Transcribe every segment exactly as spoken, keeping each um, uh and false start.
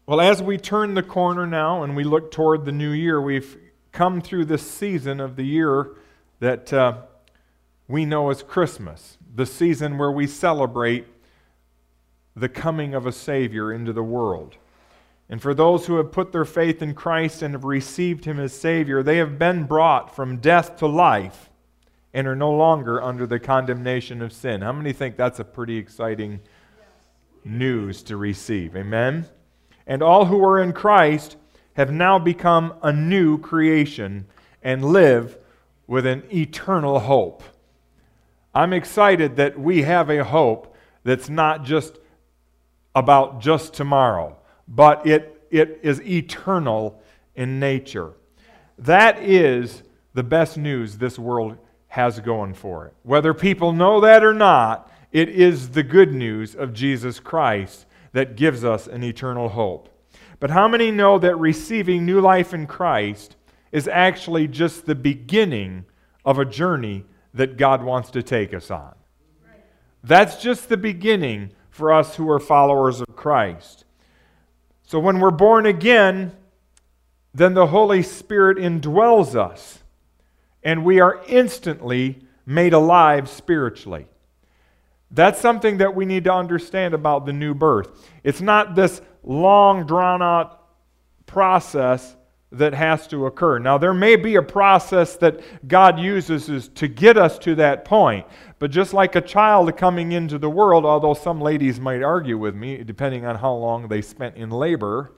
Well, as we turn the corner now and we look toward the new year, we've come through this season of the year that uh, we know as Christmas, the season where we celebrate the coming of a Savior into the world. And for those who have put their faith in Christ and have received Him as Savior, they have been brought from death to life and are no longer under the condemnation of sin. How many think that's a pretty exciting news to receive? Amen? And all who are in Christ have now become a new creation and live with an eternal hope. I'm excited that we have a hope that's not just about just tomorrow, but it, it is eternal in nature. That is the best news this world has going for it. Whether people know that or not, it is the good news of Jesus Christ that gives us an eternal hope. But how many know that receiving new life in Christ is actually just the beginning of a journey that God wants to take us on? That's just the beginning for us who are followers of Christ. So when we're born again, then the Holy Spirit indwells us, and we are instantly made alive spiritually. That's something that we need to understand about the new birth. It's not this long, drawn-out process that has to occur. Now, there may be a process that God uses is to get us to that point, but just like a child coming into the world, although some ladies might argue with me, depending on how long they spent in labor,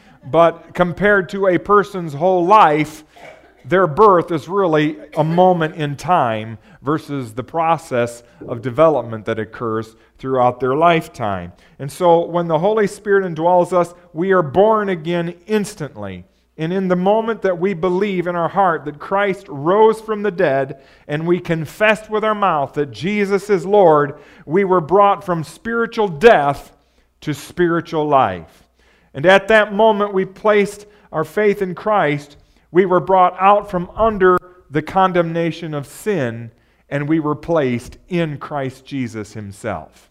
but compared to a person's whole life, their birth is really a moment in time versus the process of development that occurs throughout their lifetime. And so when the Holy Spirit indwells us, we are born again instantly. And in the moment that we believe in our heart that Christ rose from the dead and we confessed with our mouth that Jesus is Lord, we were brought from spiritual death to spiritual life. And at that moment we placed our faith in Christ, we were brought out from under the condemnation of sin and we were placed in Christ Jesus Himself.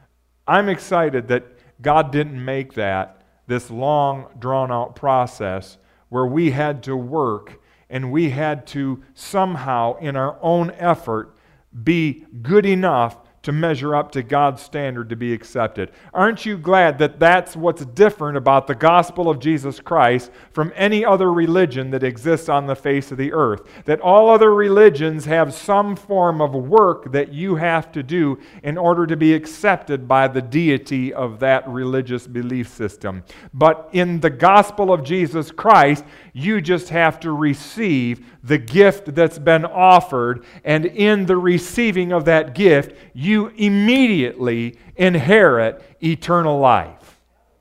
I'm excited that God didn't make that this long, drawn-out process where we had to work and we had to somehow, in our own effort, be good enough to measure up to God's standard to be accepted. Aren't you glad that that's what's different about the gospel of Jesus Christ from any other religion that exists on the face of the earth? That all other religions have some form of work that you have to do in order to be accepted by the deity of that religious belief system. But in the gospel of Jesus Christ, you just have to receive the gift that's been offered, and in the receiving of that gift, you immediately inherit eternal life.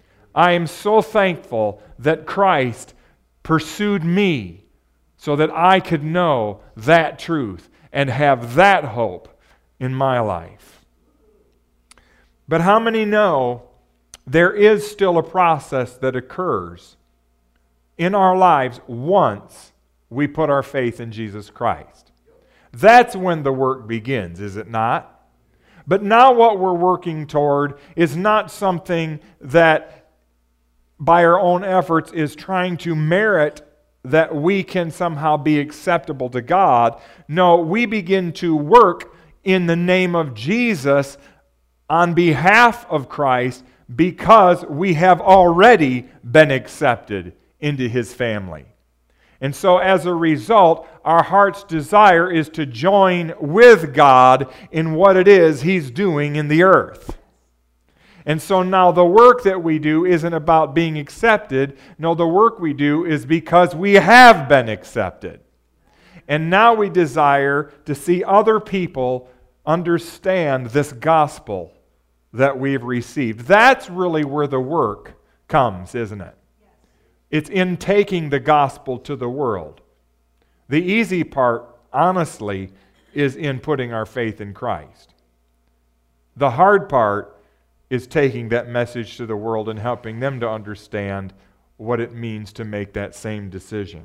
I am so thankful that Christ pursued me so that I could know that truth and have that hope in my life. But how many know there is still a process that occurs in our lives once we put our faith in Jesus Christ? That's when the work begins, is it not? But now what we're working toward is not something that by our own efforts is trying to merit that we can somehow be acceptable to God. No, we begin to work in the name of Jesus on behalf of Christ because we have already been accepted into His family. And so as a result, our heart's desire is to join with God in what it is He's doing in the earth. And so now the work that we do isn't about being accepted. No, the work we do is because we have been accepted. And now we desire to see other people understand this gospel that we've received. That's really where the work comes, isn't it? It's in taking the gospel to the world. The easy part, honestly, is in putting our faith in Christ. The hard part is taking that message to the world and helping them to understand what it means to make that same decision.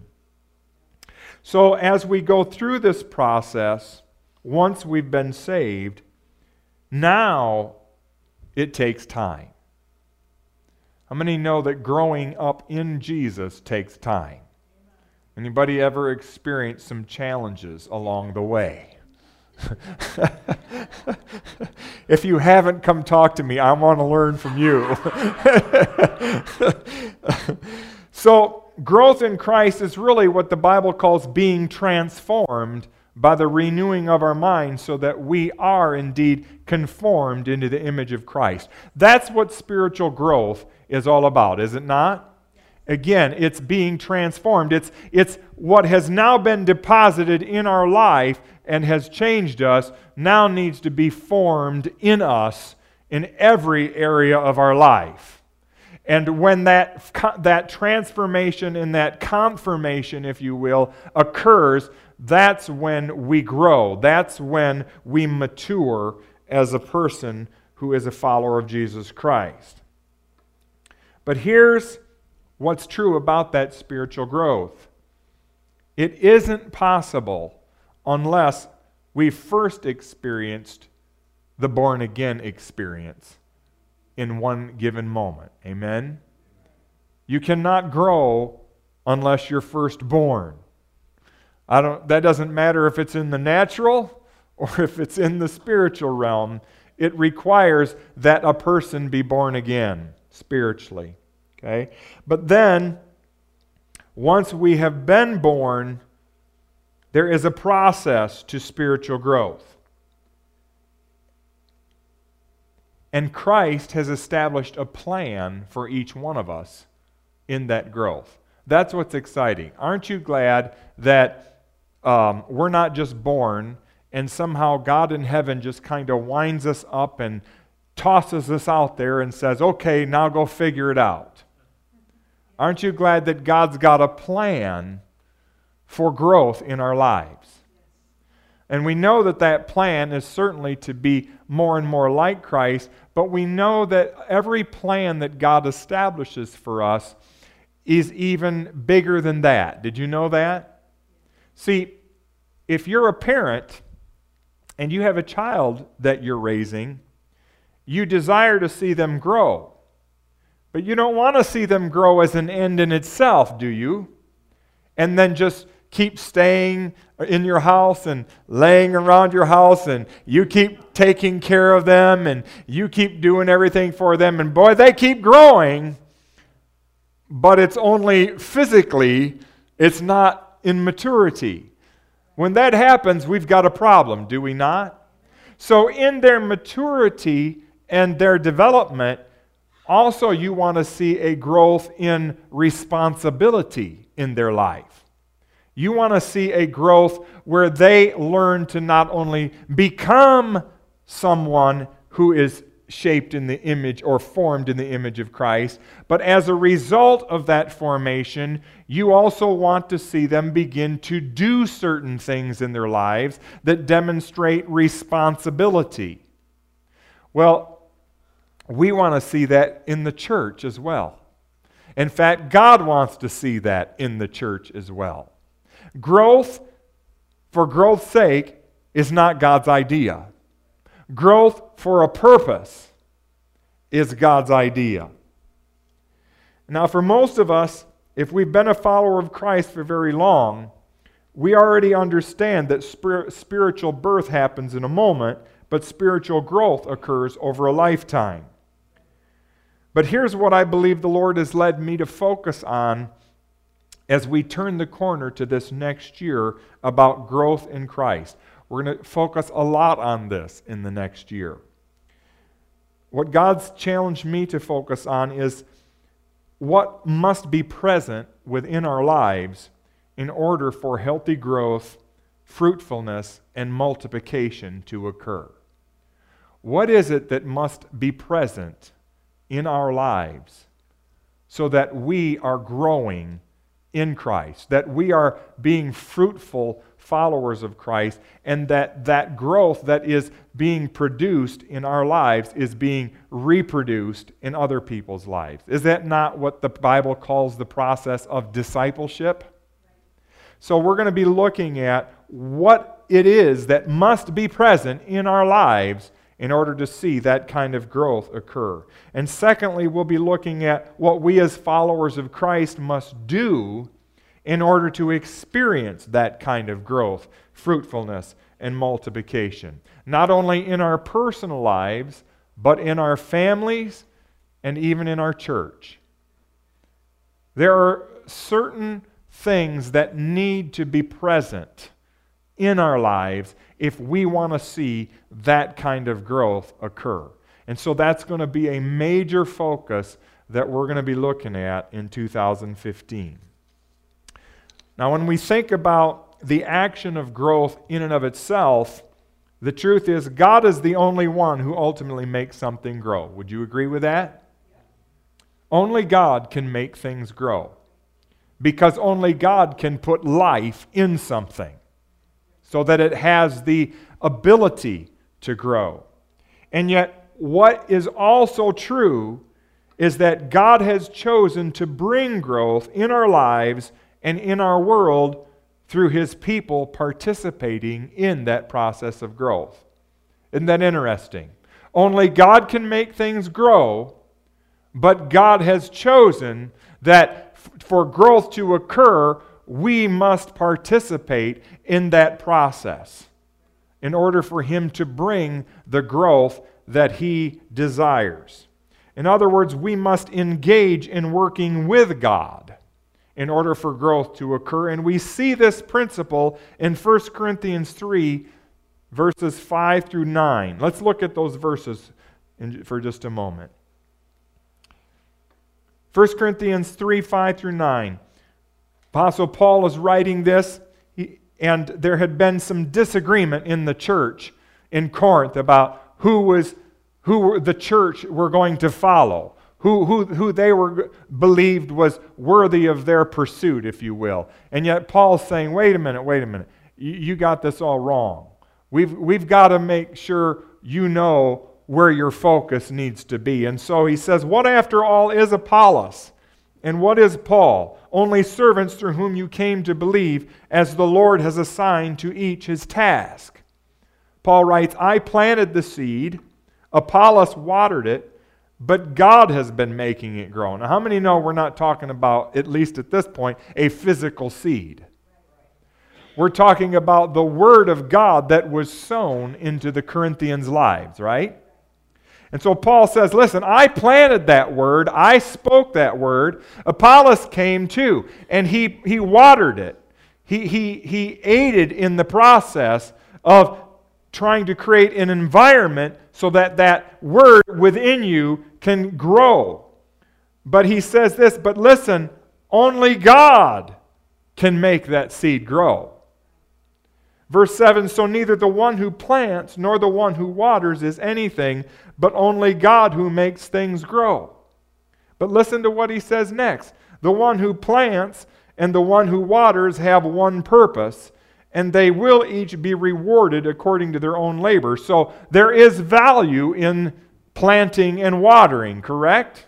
So as we go through this process, once we've been saved, now it takes time. How many know that growing up in Jesus takes time? Anybody ever experienced some challenges along the way? If you haven't, come talk to me. I want to learn from you. So, growth in Christ is really what the Bible calls being transformed by the renewing of our minds so that we are indeed conformed into the image of Christ. That's what spiritual growth is all about, is it not? Again, it's being transformed. It's, it's what has now been deposited in our life and has changed us, now needs to be formed in us in every area of our life. And when that, that transformation and that confirmation, if you will, occurs, that's when we grow. That's when we mature as a person who is a follower of Jesus Christ. But here's what's true about that spiritual growth. It isn't possible unless we first experienced the born-again experience in one given moment. Amen? You cannot grow unless you're first born. I don't, that doesn't matter if it's in the natural or if it's in the spiritual realm. It requires that a person be born again spiritually. Okay? But then, once we have been born, there is a process to spiritual growth. And Christ has established a plan for each one of us in that growth. That's what's exciting. Aren't you glad that um, we're not just born and somehow God in heaven just kind of winds us up and tosses us out there and says, okay, now go figure it out. Aren't you glad that God's got a plan for growth in our lives? And we know that that plan is certainly to be more and more like Christ, but we know that every plan that God establishes for us is even bigger than that. Did you know that? See, if you're a parent and you have a child that you're raising, you desire to see them grow. But you don't want to see them grow as an end in itself, do you? And then just keep staying in your house and laying around your house and you keep taking care of them and you keep doing everything for them. And boy, they keep growing, but it's only physically, it's not in maturity. When that happens, we've got a problem, do we not? So in their maturity and their development, also you want to see a growth in responsibility in their life. You want to see a growth where they learn to not only become someone who is shaped in the image or formed in the image of Christ, but as a result of that formation, you also want to see them begin to do certain things in their lives that demonstrate responsibility. Well, we want to see that in the church as well. In fact, God wants to see that in the church as well. Growth for growth's sake is not God's idea. Growth for a purpose is God's idea. Now, for most of us, if we've been a follower of Christ for very long, we already understand that spir- spiritual birth happens in a moment, but spiritual growth occurs over a lifetime. But here's what I believe the Lord has led me to focus on as we turn the corner to this next year about growth in Christ. We're going to focus a lot on this in the next year. What God's challenged me to focus on is what must be present within our lives in order for healthy growth, fruitfulness, and multiplication to occur. What is it that must be present in our lives so that we are growing in Christ, that we are being fruitful followers of Christ, and that that growth that is being produced in our lives is being reproduced in other people's lives? Is that not what the Bible calls the process of discipleship? So we're going to be looking at what it is that must be present in our lives in order to see that kind of growth occur. And secondly, we'll be looking at what we as followers of Christ must do in order to experience that kind of growth, fruitfulness, and multiplication. Not only in our personal lives, but in our families and even in our church. There are certain things that need to be present in our lives if we want to see that kind of growth occur. And so that's going to be a major focus that we're going to be looking at in two thousand fifteen. Now, when we think about the action of growth in and of itself, the truth is God is the only one who ultimately makes something grow. Would you agree with that? Only God can make things grow, because only God can put life in something so that it has the ability to grow. And yet, what is also true is that God has chosen to bring growth in our lives and in our world through His people participating in that process of growth. Isn't that interesting? Only God can make things grow, but God has chosen that f- for growth to occur, we must participate in that process in order for Him to bring the growth that He desires. In other words, we must engage in working with God in order for growth to occur. And we see this principle in First Corinthians three, verses five through nine. Let's look at those verses in, for just a moment. First Corinthians three, five through nine. Apostle Paul is writing this, he, and there had been some disagreement in the church in Corinth about who was who the church were going to follow. Who, who, who they were believed was worthy of their pursuit, if you will. And yet Paul's saying, wait a minute, wait a minute. You, you got this all wrong. We've, we've got to make sure you know where your focus needs to be. And so he says, what after all is Apollos? And what is Paul? Only servants through whom you came to believe, as the Lord has assigned to each his task. Paul writes, I planted the seed, Apollos watered it, but God has been making it grow. Now, how many know we're not talking about, at least at this point, a physical seed? We're talking about the Word of God that was sown into the Corinthians' lives, right? And so Paul says, listen, I planted that Word, I spoke that Word, Apollos came too, and he, he watered it. He, he, he aided in the process of trying to create an environment so that that word within you can grow. But he says this, but listen, only God can make that seed grow. Verse seven, so neither the one who plants nor the one who waters is anything, but only God who makes things grow. But listen to what he says next. The one who plants and the one who waters have one purpose, and they will each be rewarded according to their own labor. So there is value in planting and watering, correct?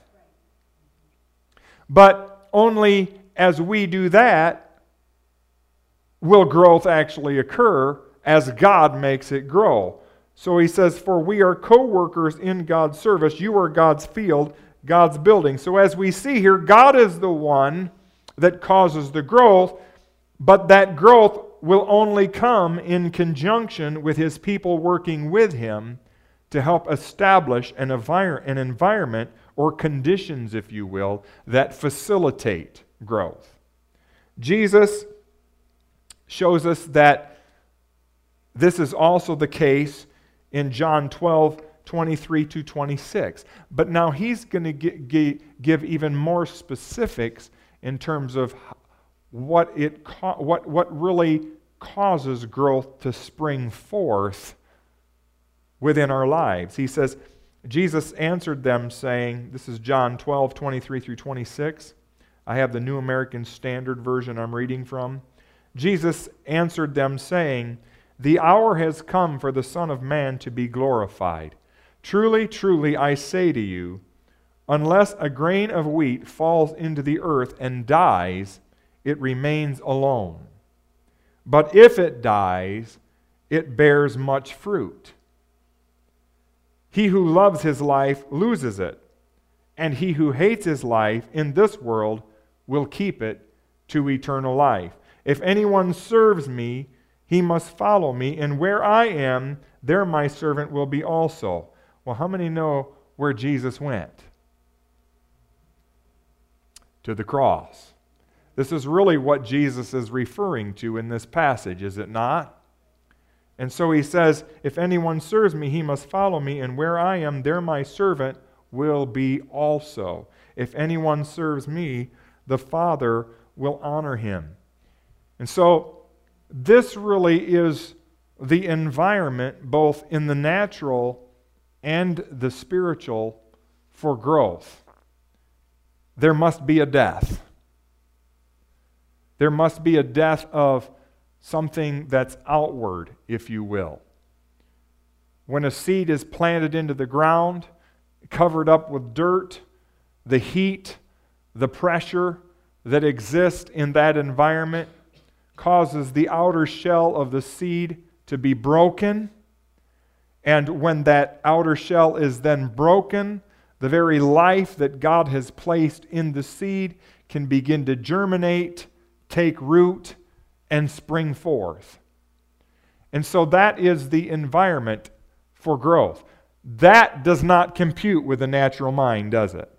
But only as we do that will growth actually occur as God makes it grow. So he says, for we are co-workers in God's service. You are God's field, God's building. So as we see here, God is the one that causes the growth, but that growth will only come in conjunction with His people working with Him to help establish an, envir- an environment or conditions, if you will, that facilitate growth. Jesus shows us that this is also the case in John twelve, twenty-three to twenty-six. But now He's going to gi- give even more specifics in terms of what it co- what what really causes growth to spring forth within our lives. He says, Jesus answered them saying, this is John twelve, twenty-three through twenty-six. I have the New American Standard Version I'm reading from. Jesus answered them saying, the hour has come for the Son of Man to be glorified. Truly, truly, I say to you, unless a grain of wheat falls into the earth and dies, it remains alone. But if it dies, it bears much fruit. He who loves his life loses it, and he who hates his life in this world will keep it to eternal life. If anyone serves me, he must follow me, and where I am, there my servant will be also. Well, how many know where Jesus went? To the cross. This is really what Jesus is referring to in this passage, is it not? And so he says, if anyone serves me, he must follow me, and where I am, there my servant will be also. If anyone serves me, the Father will honor him. And so this really is the environment, both in the natural and the spiritual, for growth. There must be a death. There must be a death of something that's outward, if you will. When a seed is planted into the ground, covered up with dirt, the heat, the pressure that exists in that environment causes the outer shell of the seed to be broken. And when that outer shell is then broken, the very life that God has placed in the seed can begin to germinate, take root, and spring forth. And so that is the environment for growth. That does not compute with the natural mind, does it?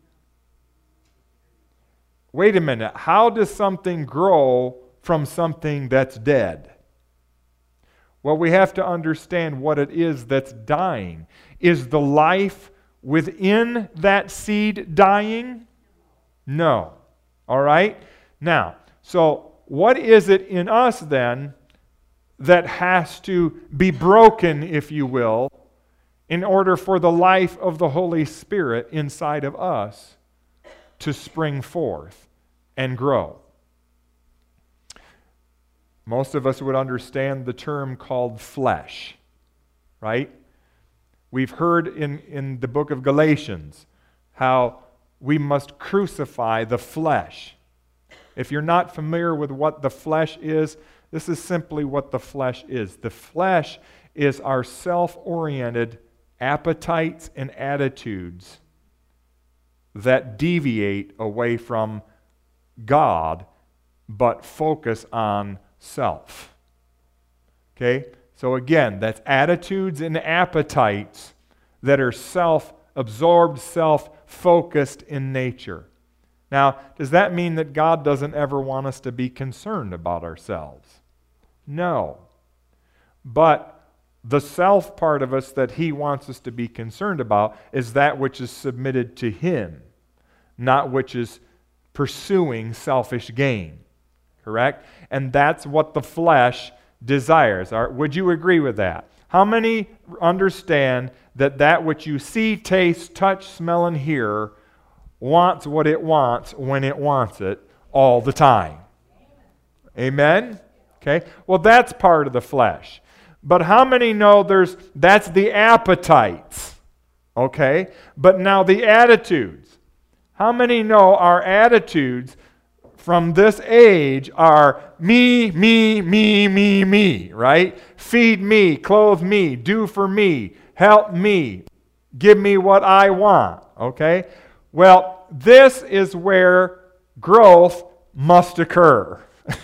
Wait a minute. How does something grow from something that's dead? Well, we have to understand what it is that's dying. Is the life within that seed dying? No. All right? Now, so what is it in us then that has to be broken, if you will, in order for the life of the Holy Spirit inside of us to spring forth and grow? Most of us would understand the term called flesh, right? We've heard in, in the book of Galatians how we must crucify the flesh. If you're not familiar with what the flesh is, this is simply what the flesh is. The flesh is our self-oriented appetites and attitudes that deviate away from God but focus on self. Okay? So again, that's attitudes and appetites that are self-absorbed, self-focused in nature. Now, does that mean that God doesn't ever want us to be concerned about ourselves? No. But the self part of us that He wants us to be concerned about is that which is submitted to Him, not which is pursuing selfish gain. Correct? And that's what the flesh desires. Would you agree with that? How many understand that that which you see, taste, touch, smell, and hear wants what it wants when it wants it all the time? Amen? Okay? Well, that's part of the flesh. But how many know there's that's the appetites? Okay? But now the attitudes. How many know our attitudes from this age are me, me, me, me, me, right? Feed me, clothe me, do for me, help me, give me what I want, okay? Well, this is where growth must occur.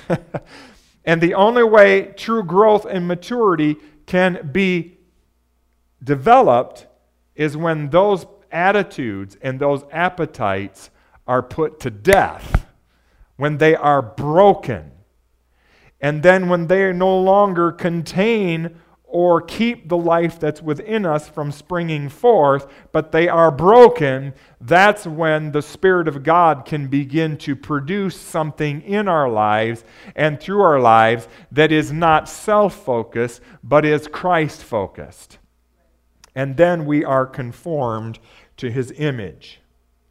And the only way true growth and maturity can be developed is when those attitudes and those appetites are put to death, when they are broken, and then when they no longer contain or keep the life that's within us from springing forth, but they are broken, that's when the Spirit of God can begin to produce something in our lives and through our lives that is not self-focused, but is Christ-focused. And then we are conformed to His image.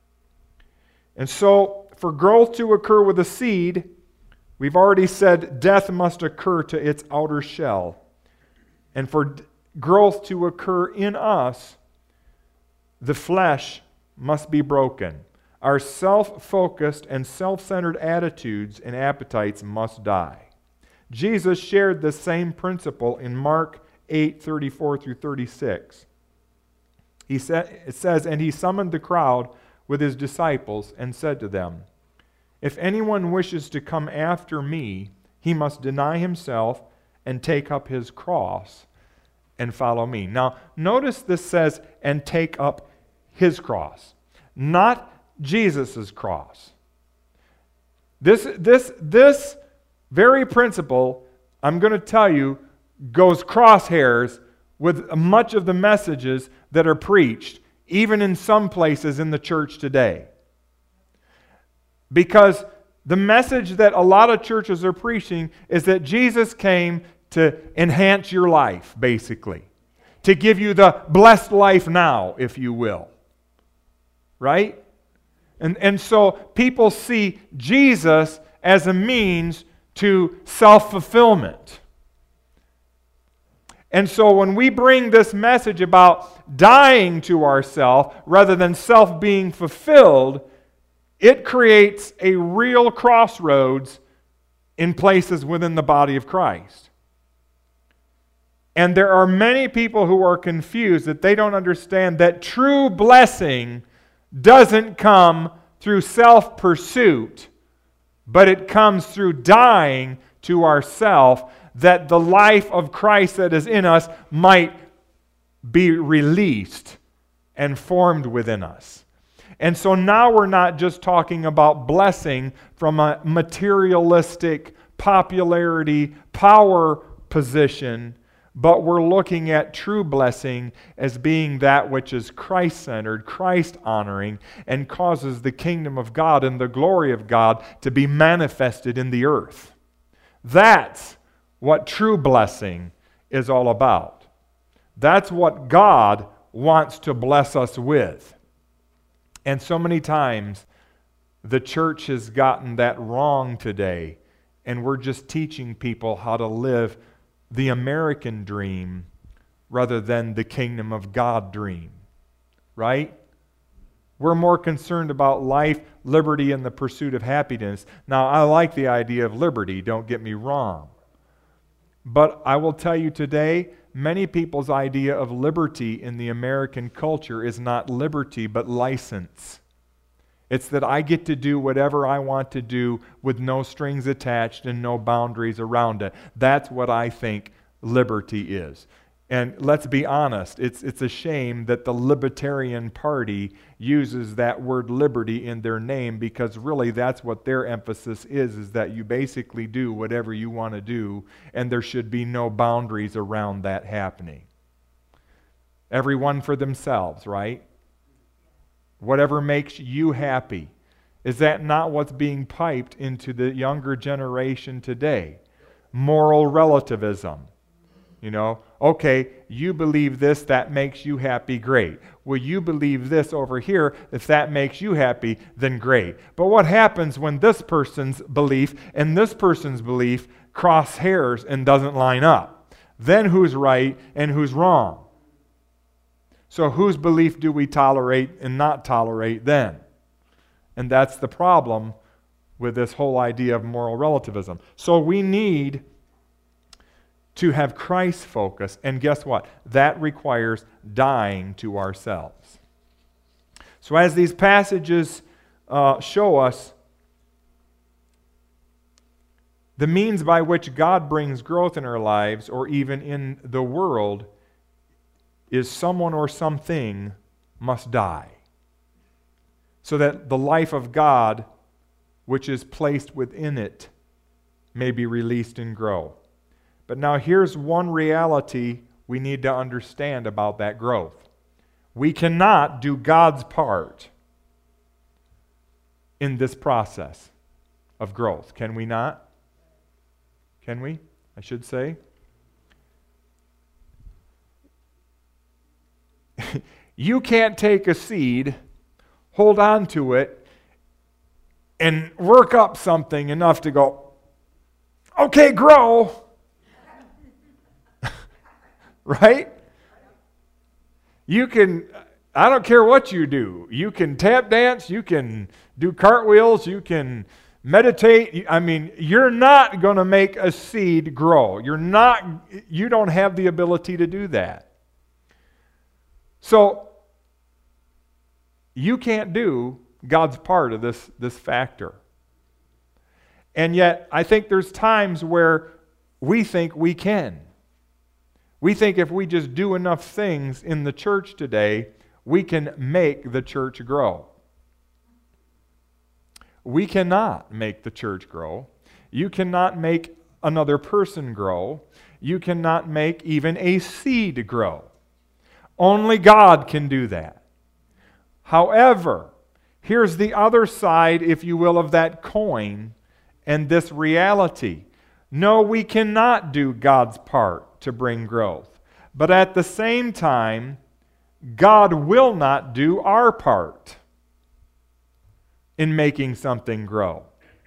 And so, for growth to occur with a seed, we've already said death must occur to its outer shell. And for d- growth to occur in us, the flesh must be broken. Our self-focused and self-centered attitudes and appetites must die. Jesus shared the same principle in Mark eight thirty-four through thirty-six. He said, it says, and he summoned the crowd with his disciples and said to them, if anyone wishes to come after me, he must deny himself and take up his cross and follow me. Now, notice this says, and take up his cross, not Jesus' cross. This, this, this very principle, I'm going to tell you, goes crosshairs with much of the messages that are preached, even in some places in the church today. Because the message that a lot of churches are preaching is that Jesus came to enhance your life, basically. To give you the blessed life now, if you will. Right? And, and so people see Jesus as a means to self-fulfillment. And so when we bring this message about dying to ourselves rather than self being fulfilled, it creates a real crossroads in places within the body of Christ. And there are many people who are confused that they don't understand that true blessing doesn't come through self-pursuit, but it comes through dying to ourself, that the life of Christ that is in us might be released and formed within us. And so now we're not just talking about blessing from a materialistic popularity, power position, but we're looking at true blessing as being that which is Christ-centered, Christ-honoring, and causes the kingdom of God and the glory of God to be manifested in the earth. That's what true blessing is all about. That's what God wants to bless us with. And so many times the church has gotten that wrong today, and we're just teaching people how to live the American dream rather than the kingdom of God dream. Right? We're more concerned about life, liberty, and the pursuit of happiness. Now, I like the idea of liberty, don't get me wrong. But I will tell you today, many people's idea of liberty in the American culture is not liberty, but license. It's that I get to do whatever I want to do with no strings attached and no boundaries around it. That's what I think liberty is. And let's be honest, it's, it's a shame that the Libertarian Party uses that word liberty in their name, because really that's what their emphasis is, is that you basically do whatever you want to do, and there should be no boundaries around that happening. Everyone for themselves, right? Whatever makes you happy. Is that not what's being piped into the younger generation today? Moral relativism. You know, okay, you believe this, that makes you happy, great. Well, you believe this over here, if that makes you happy, then great. But what happens when this person's belief and this person's belief cross hairs and doesn't line up? Then who's right and who's wrong? So whose belief do we tolerate and not tolerate then? And that's the problem with this whole idea of moral relativism. So we need to have Christ focus, and guess what? That requires dying to ourselves. So as these passages uh, show us, the means by which God brings growth in our lives, or even in the world, is someone or something must die, so that the life of God, which is placed within it, may be released and grow. But now here's one reality we need to understand about that growth. We cannot do God's part in this process of growth. Can we not? Can we? I should say. You can't take a seed, hold on to it, and work up something enough to go, okay, grow. Right? You can, I don't care what you do. You can tap dance, you can do cartwheels, you can meditate. I mean, you're not going to make a seed grow. You're not, you don't have the ability to do that. So, You can't do God's part of this, this factor. And yet, I think there's times where we think we can. We think if we just do enough things in the church today, we can make the church grow. We cannot make the church grow. You cannot make another person grow. You cannot make even a seed grow. Only God can do that. However, here's the other side, if you will, of that coin and this reality. No, we cannot do God's part to bring growth. But at the same time, God will not do our part in making something grow.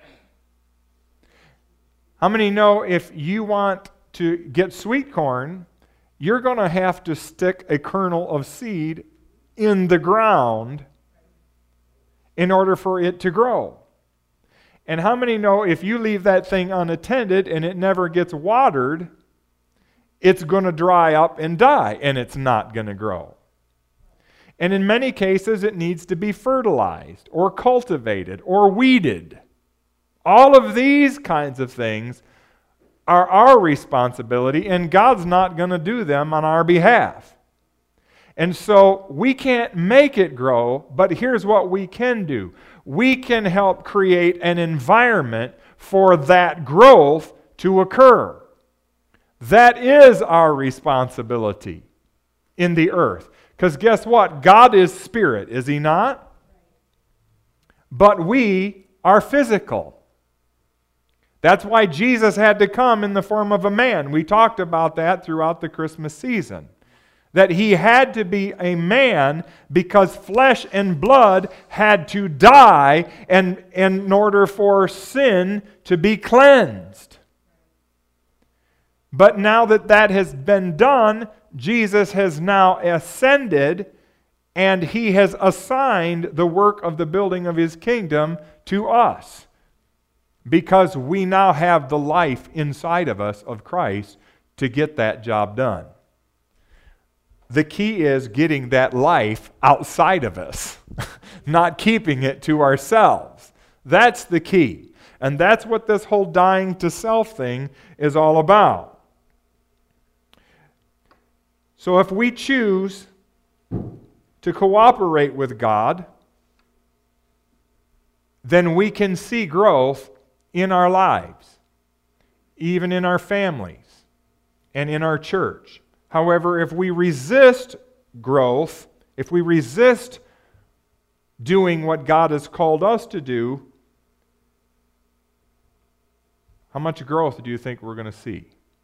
How many know if you want to get sweet corn, you're going to have to stick a kernel of seed in the ground in order for it to grow? And how many know if you leave that thing unattended and it never gets watered, it's going to dry up and die, and it's not going to grow? And in many cases, it needs to be fertilized or cultivated or weeded. All of these kinds of things are our responsibility, and God's not going to do them on our behalf. And so we can't make it grow, but here's what we can do. We can help create an environment for that growth to occur. That is our responsibility in the earth. Because guess what? God is spirit, is He not? But we are physical. That's why Jesus had to come in the form of a man. We talked about that throughout the Christmas season. That He had to be a man because flesh and blood had to die and, and in order for sin to be cleansed. But now that that has been done, Jesus has now ascended, and He has assigned the work of the building of His kingdom to us. Because we now have the life inside of us of Christ to get that job done. The key is getting that life outside of us, not keeping it to ourselves. That's the key. And that's what this whole dying to self thing is all about. So if we choose to cooperate with God, then we can see growth in our lives, even in our families and in our church. However, if we resist growth, if we resist doing what God has called us to do, how much growth do you think we're going to see?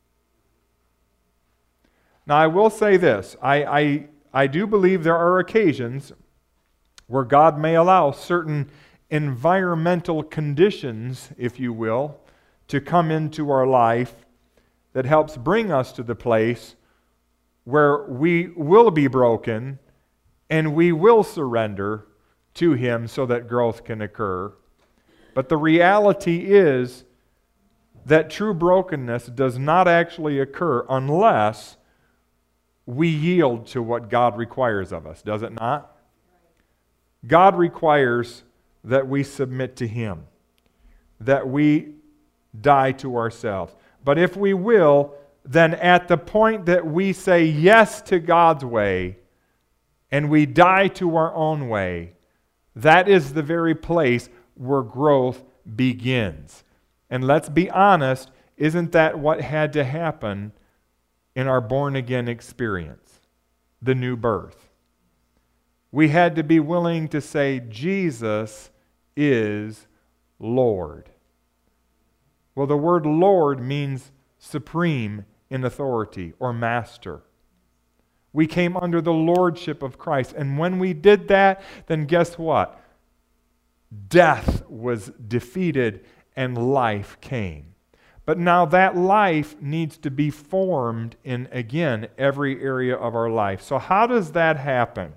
Now, I will say this. I, I, I do believe there are occasions where God may allow certain environmental conditions, if you will, to come into our life that helps bring us to the place where we will be broken and we will surrender to Him so that growth can occur. But the reality is that true brokenness does not actually occur unless we yield to what God requires of us, does it not? God requires that we submit to Him, that we die to ourselves. But if we will, then at the point that we say yes to God's way and we die to our own way, that is the very place where growth begins. And let's be honest, isn't that what had to happen in our born-again experience, the new birth? We had to be willing to say, Jesus is Lord. Well, the word Lord means supreme in authority or master. We came under the lordship of Christ. And when we did that, then guess what? Death was defeated and life came. But now that life needs to be formed in, again, every area of our life. So how does that happen?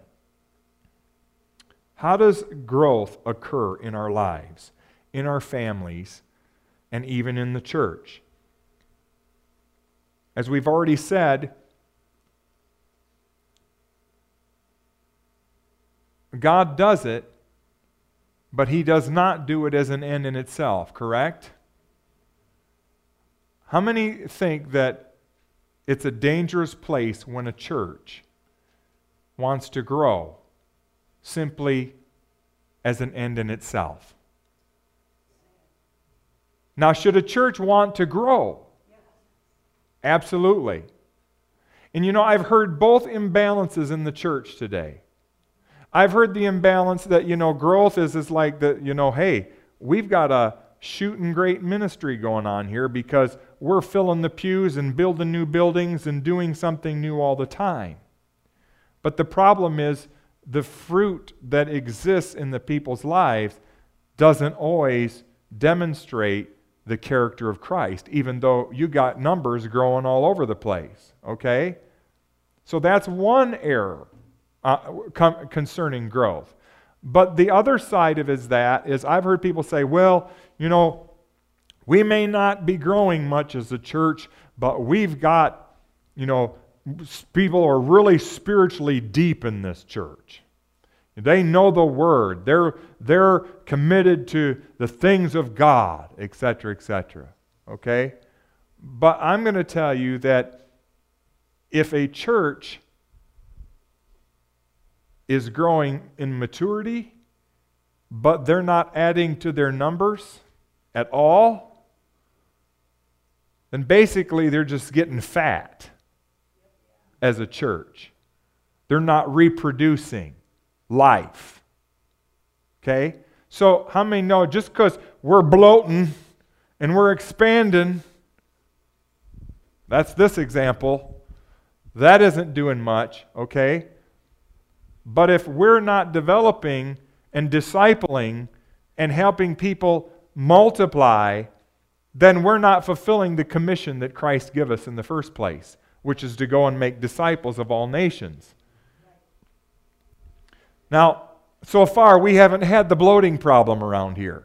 How does growth occur in our lives, in our families, and even in the church? As we've already said, God does it, but He does not do it as an end in itself, correct? How many think that it's a dangerous place when a church wants to grow simply as an end in itself? Now, should a church want to grow? Absolutely. And you know, I've heard both imbalances in the church today. I've heard the imbalance that, you know, growth is, is like the, you know, hey, we've got a shooting great ministry going on here because we're filling the pews and building new buildings and doing something new all the time. But the problem is the fruit that exists in the people's lives doesn't always demonstrate the character of Christ, even though you got numbers growing all over the place, okay? So that's one error uh, com- concerning growth. But the other side of it is that is I've heard people say, well, you know, we may not be growing much as a church, but we've got, you know, people are really spiritually deep in this church. They know the Word. They're, they're committed to the things of God, et cetera, et cetera. Okay? But I'm going to tell you that if a church is growing in maturity, but they're not adding to their numbers at all, then basically they're just getting fat as a church. They're not reproducing life. Okay? So how many know just because we're bloating and we're expanding, that's this example, that isn't doing much, okay? But if we're not developing and discipling and helping people multiply, then we're not fulfilling the commission that Christ gave us in the first place, which is to go and make disciples of all nations. Now, so far we haven't had the bloating problem around here.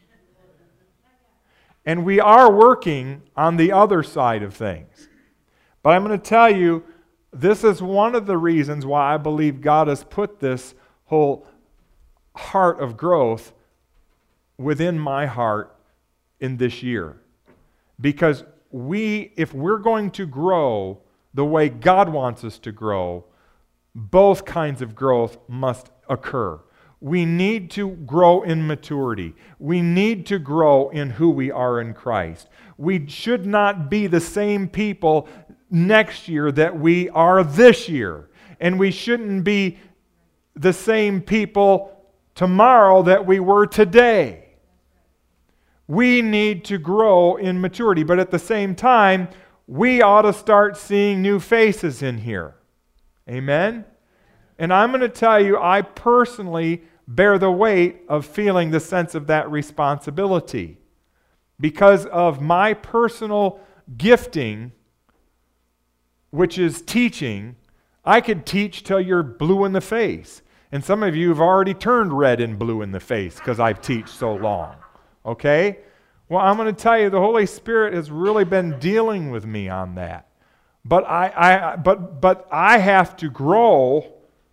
And we are working on the other side of things. But I'm going to tell you, this is one of the reasons why I believe God has put this whole heart of growth within my heart in this year. Because we, if we're going to grow the way God wants us to grow, both kinds of growth must occur. We need to grow in maturity. We need to grow in who we are in Christ. We should not be the same people next year that we are this year. And we shouldn't be the same people tomorrow that we were today. We need to grow in maturity, but at the same time, we ought to start seeing new faces in here. Amen? And I'm going to tell you, I personally bear the weight of feeling the sense of that responsibility. Because of my personal gifting, which is teaching, I could teach till you're blue in the face. And some of you have already turned red and blue in the face because I've taught so long. Okay? Well, I'm going to tell you, the Holy Spirit has really been dealing with me on that. But I, I, but, but I have to grow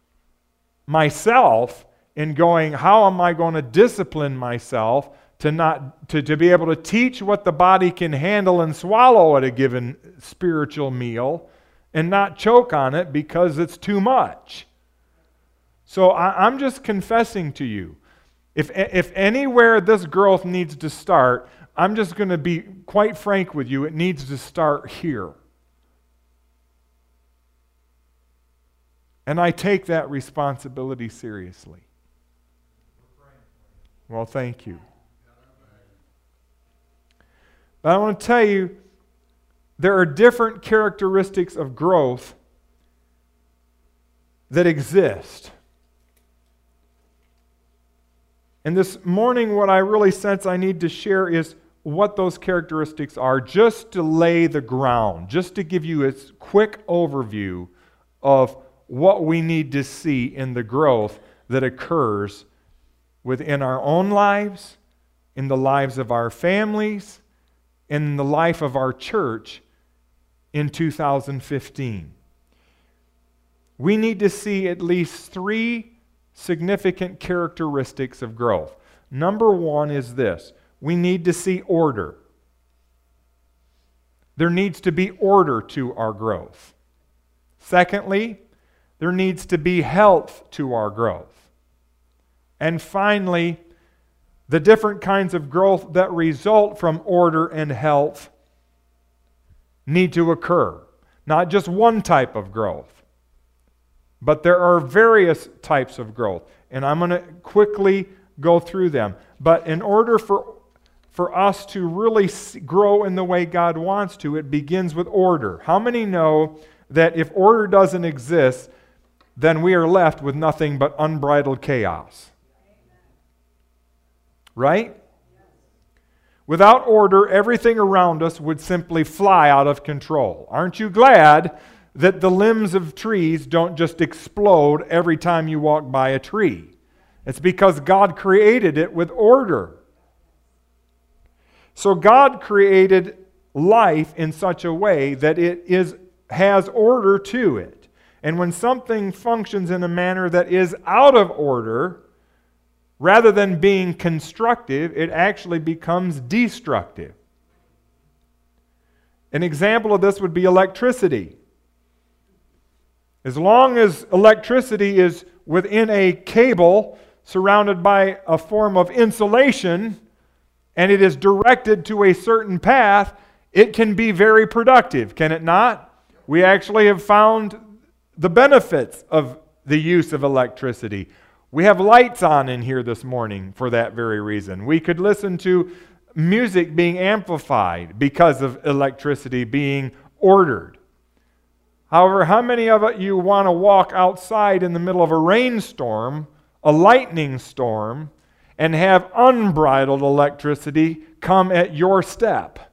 myself in going, how am I going to discipline myself to not to, to be able to teach what the body can handle and swallow at a given spiritual meal and not choke on it because it's too much. So I, I'm just confessing to you, if, if anywhere this growth needs to start, I'm just going to be quite frank with you, it needs to start here. And I take that responsibility seriously. Well, thank you. But I want to tell you, there are different characteristics of growth that exist. And this morning, what I really sense I need to share is what those characteristics are, just to lay the ground, just to give you a quick overview of what we need to see in the growth that occurs within our own lives, in the lives of our families, in the life of our church in two thousand fifteen. We need to see at least three significant characteristics of growth. Number one is this: we need to see order. There needs to be order to our growth. Secondly, there needs to be health to our growth. And finally, the different kinds of growth that result from order and health need to occur. Not just one type of growth, but there are various types of growth. And I'm going to quickly go through them. But in order for, for us to really grow in the way God wants to, it begins with order. How many know that if order doesn't exist, then we are left with nothing but unbridled chaos? Right? Without order, everything around us would simply fly out of control. Aren't you glad that the limbs of trees don't just explode every time you walk by a tree? It's because God created it with order. So God created life in such a way that it is has order to it. And when something functions in a manner that is out of order, rather than being constructive, it actually becomes destructive. An example of this would be electricity. As long as electricity is within a cable surrounded by a form of insulation, and it is directed to a certain path, it can be very productive, can it not? We actually have found the benefits of the use of electricity. We have lights on in here this morning for that very reason. We could listen to music being amplified because of electricity being ordered. However, how many of you want to walk outside in the middle of a rainstorm, a lightning storm, and have unbridled electricity come at your step?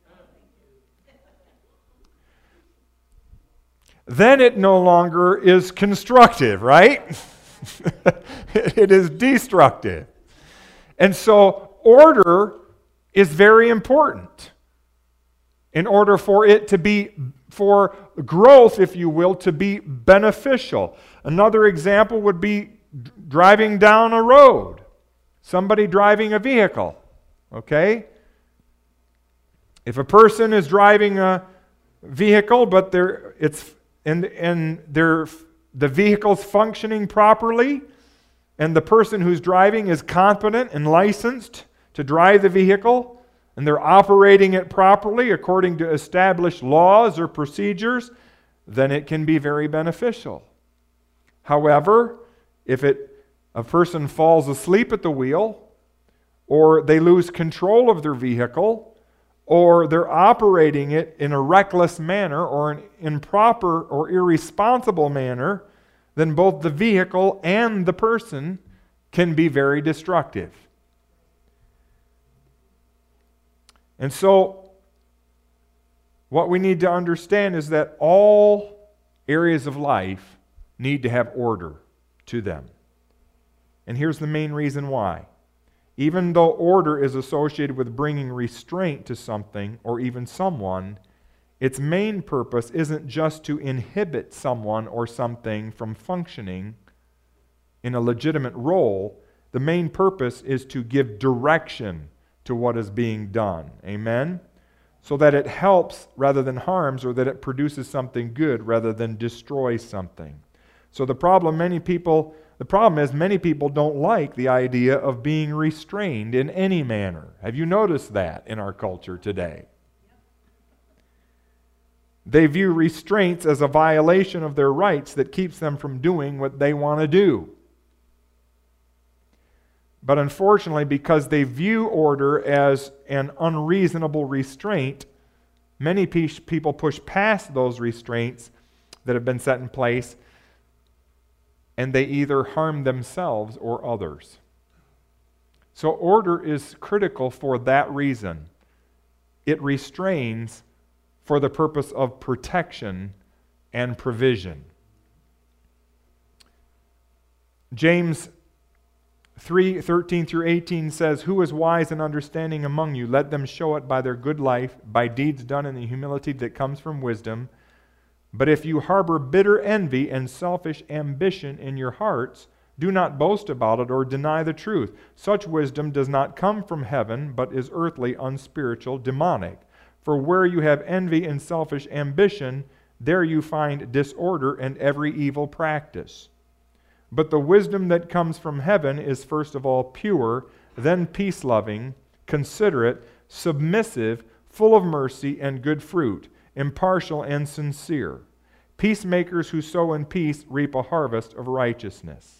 Then it no longer is constructive, right? It is destructive. And so order is very important in order for it to be, for growth, if you will, to be beneficial. Another example would be driving down a road. Somebody driving a vehicle, okay? If a person is driving a vehicle, but they're, it's and and they're the vehicle's functioning properly, and the person who's driving is competent and licensed to drive the vehicle, and they're operating it properly according to established laws or procedures, then it can be very beneficial. However, if it a person falls asleep at the wheel, or they lose control of their vehicle, or they're operating it in a reckless manner or an improper or irresponsible manner, then both the vehicle and the person can be very destructive. And so, what we need to understand is that all areas of life need to have order to them. And here's the main reason why. Even though order is associated with bringing restraint to something or even someone, its main purpose isn't just to inhibit someone or something from functioning in a legitimate role. The main purpose is to give direction to what is being done. Amen? So that it helps rather than harms, or that it produces something good rather than destroys something. So the problem many people The problem is many people don't like the idea of being restrained in any manner. Have you noticed that in our culture today? They view restraints as a violation of their rights that keeps them from doing what they want to do. But unfortunately, because they view order as an unreasonable restraint, many pe- people push past those restraints that have been set in place, and they either harm themselves or others. So order is critical for that reason. It restrains for the purpose of protection and provision. James three thirteen through eighteen says, "Who is wise and understanding among you? Let them show it by their good life, by deeds done in the humility that comes from wisdom. But if you harbor bitter envy and selfish ambition in your hearts, Do not boast about it or deny the truth. Such wisdom does not come from heaven, but is earthly, unspiritual, demonic. For where you have envy and selfish ambition, there you find disorder and every evil practice. But the wisdom that comes from heaven is first of all pure, then peace-loving, considerate, submissive, full of mercy and good fruit, impartial and sincere. Peacemakers who sow in peace reap a harvest of righteousness.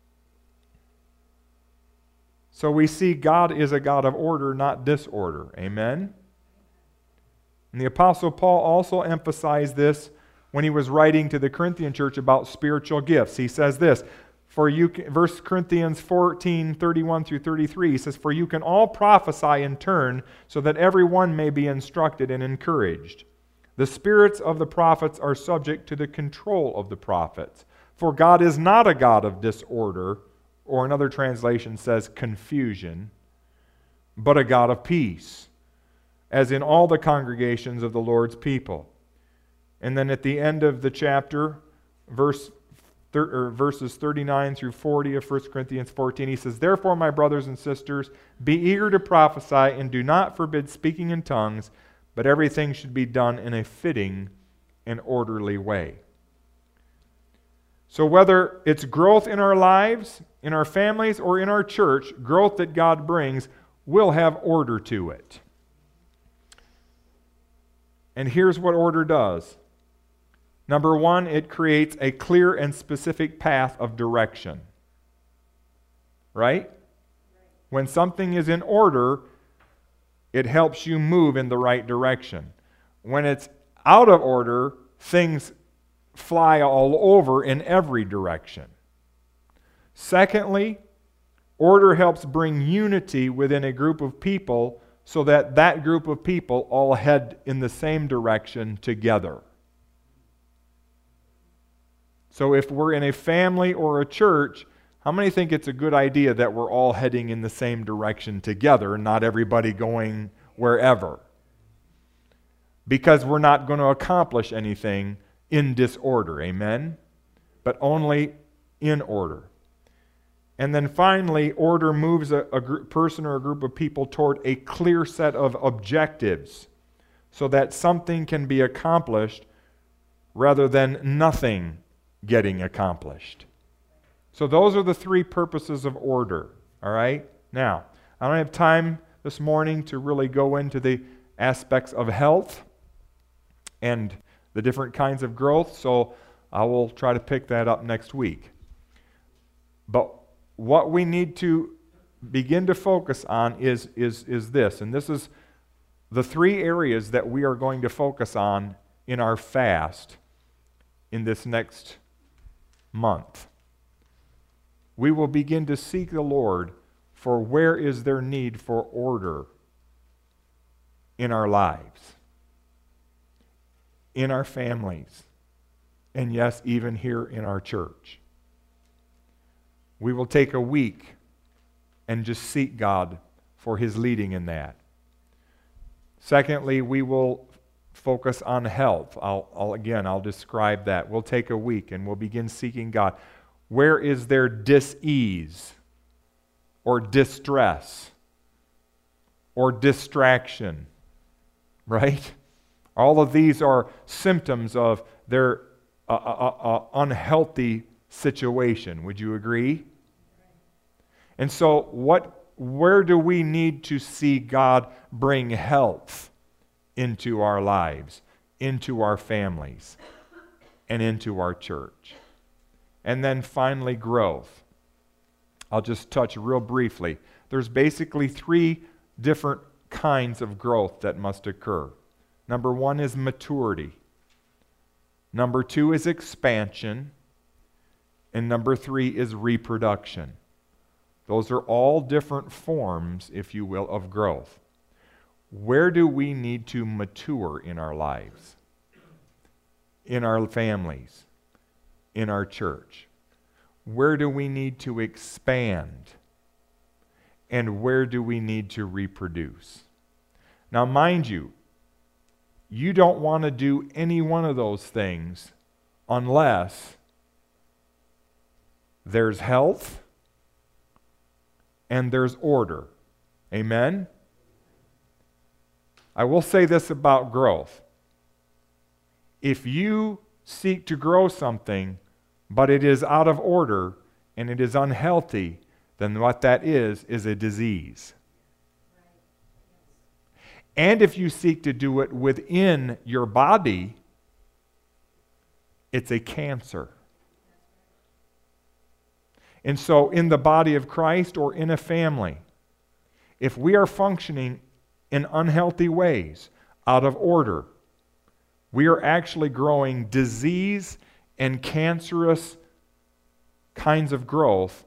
So we see God is a God of order, not disorder. Amen? And the Apostle Paul also emphasized this when he was writing to the Corinthian church about spiritual gifts. He says this, for you, First Corinthians fourteen, thirty-one through thirty-three, he says, for you can all prophesy in turn, so that everyone may be instructed and encouraged. The spirits of the prophets are subject to the control of the prophets. For God is not a God of disorder, or another translation says confusion, but a God of peace, as in all the congregations of the Lord's people. And then at the end of the chapter, verse Or verses thirty-nine through forty of First Corinthians fourteen, he says, therefore, my brothers and sisters, be eager to prophesy and do not forbid speaking in tongues, but everything should be done in a fitting and orderly way. So whether it's growth in our lives, in our families, or in our church, growth that God brings will have order to it. And here's what order does. Number one, it creates a clear and specific path of direction. Right? When something is in order, it helps you move in the right direction. When it's out of order, things fly all over in every direction. Secondly, order helps bring unity within a group of people so that that group of people all head in the same direction together. So if we're in a family or a church, how many think it's a good idea that we're all heading in the same direction together and not everybody going wherever? Because we're not going to accomplish anything in disorder, amen? But only in order. And then finally, order moves a, a group, person or a group of people toward a clear set of objectives so that something can be accomplished rather than nothing getting accomplished. So those are the three purposes of order, all right? Now, I don't have time this morning to really go into the aspects of health and the different kinds of growth, so I will try to pick that up next week. But what we need to begin to focus on is, is, is this, and this is the three areas that we are going to focus on in our fast in this next month. We will begin to seek the Lord for where is there need for order in our lives, in our families, and yes, even here in our church. We will take a week and just seek God for His leading in that. Secondly, we will focus on health. I'll, I'll again, I'll describe that. We'll take a week and we'll begin seeking God. Where is there dis-ease or distress or distraction? Right? All of these are symptoms of their uh, uh, uh, unhealthy situation. Would you agree? And so, what? Where do we need to see God bring health into our lives, into our families, and into our church? And then finally, growth. I'll just touch real briefly. There's basically three different kinds of growth that must occur. Number one is maturity. Number two is expansion. And number three is reproduction. Those are all different forms, if you will, of growth. Where do we need to mature in our lives? In our families? In our church? Where do we need to expand? And where do we need to reproduce? Now, mind you, you don't want to do any one of those things unless there's health, and there's order. Amen? I will say this about growth. If you seek to grow something, but it is out of order and it is unhealthy, then what that is, is a disease. And if you seek to do it within your body, it's a cancer. And so in the body of Christ or in a family, if we are functioning in unhealthy ways, out of order, we are actually growing disease and cancerous kinds of growth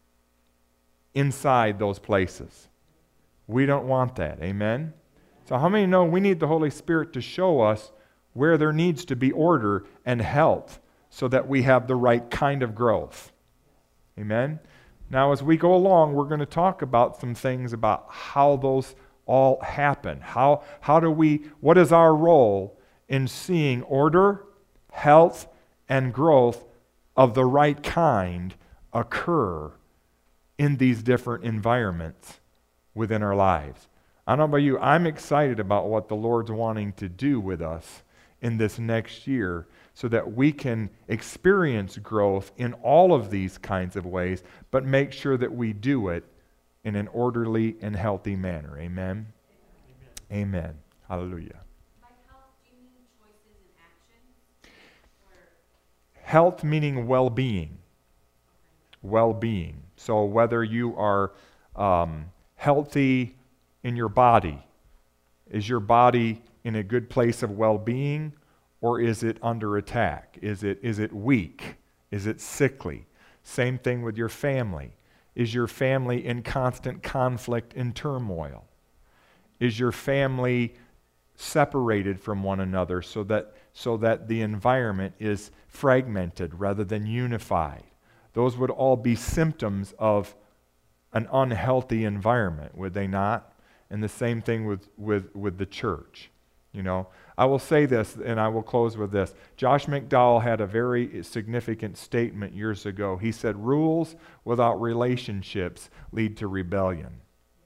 inside those places. We don't want that. Amen? So how many know we need the Holy Spirit to show us where there needs to be order and health so that we have the right kind of growth? Amen? Now, as we go along, we're going to talk about some things about how those all happen. How, how do we, what is our role in seeing order, health, and growth of the right kind occur in these different environments within our lives? I don't know about you, I'm excited about what the Lord's wanting to do with us in this next year so that we can experience growth in all of these kinds of ways, but make sure that we do it in an orderly and healthy manner. Amen? Amen. Amen. Hallelujah. By health, do you mean choices and action? Or Health meaning well-being. Well-being. So whether you are um, healthy in your body, is your body in a good place of well-being, or is it under attack? Is it is it weak? Is it sickly? Same thing with your family. Is your family in constant conflict and turmoil? Is your family separated from one another so that so that the environment is fragmented rather than unified? Those would all be symptoms of an unhealthy environment, would they not? And the same thing with, with, with the church. You know, I will say this, and I will close with this. Josh McDowell had a very significant statement years ago. He said, rules without relationships lead to rebellion.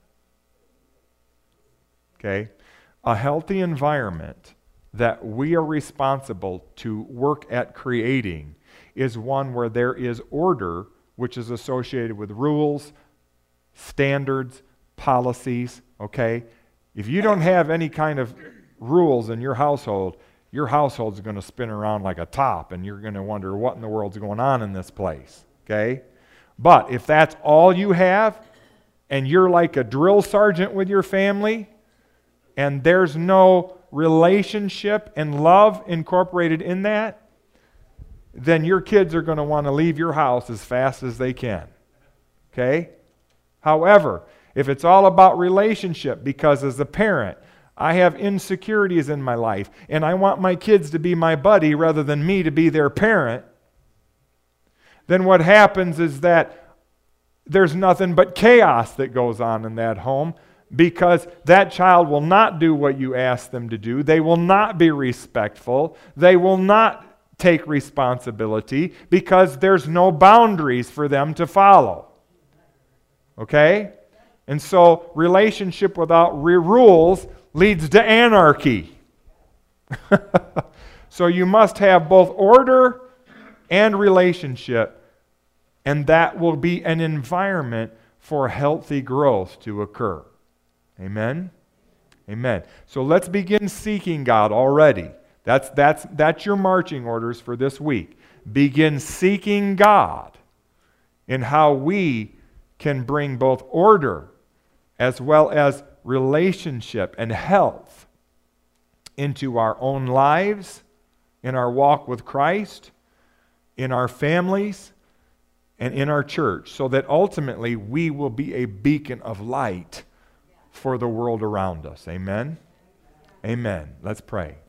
Okay? A healthy environment that we are responsible to work at creating is one where there is order, which is associated with rules, standards, policies, okay? If you don't have any kind of rules in your household, your household's going to spin around like a top, and you're going to wonder what in the world's going on in this place, okay? But if that's all you have, and you're like a drill sergeant with your family, and there's no relationship and love incorporated in that, then your kids are going to want to leave your house as fast as they can, okay? However, if it's all about relationship, because as a parent, I have insecurities in my life, and I want my kids to be my buddy rather than me to be their parent, then what happens is that there's nothing but chaos that goes on in that home, because that child will not do what you ask them to do. They will not be respectful. They will not take responsibility because there's no boundaries for them to follow. Okay? And so relationship without re- rules leads to anarchy. So you must have both order and relationship, and that will be an environment for healthy growth to occur. Amen? Amen. So let's begin seeking God already. That's, that's, that's your marching orders for this week. Begin seeking God in how we can bring both order as well as relationship and health into our own lives, in our walk with Christ, in our families, and in our church, so that ultimately we will be a beacon of light for the world around us. Amen? Amen. Let's pray.